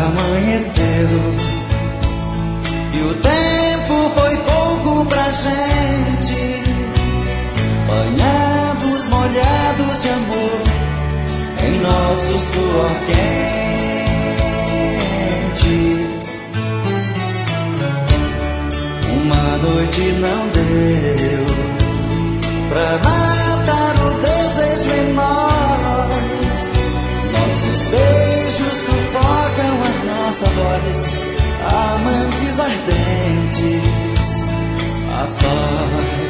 amanheceu e o tempo foi pouco pra gente, banhados, molhados de amor em nosso suor quente. Uma noite não deu pra matar o desejo em nós. Nossos beijos sufocam a nossa voz, amantes ardentes, a sós.